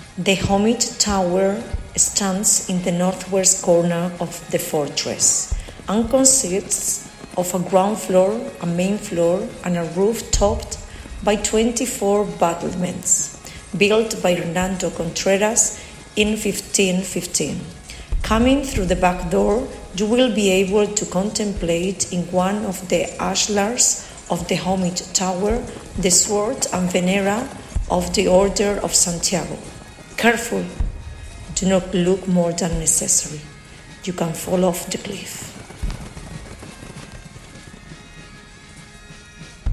The Homage Tower stands in the northwest corner of the fortress and consists of a ground floor, a main floor, and a roof topped by 24 battlements, built by Hernando Contreras in 1515. Coming through the back door, you will be able to contemplate in one of the ashlars of the Homage Tower the sword and venera of the Order of Santiago. Careful, do not look more than necessary. You can fall off the cliff.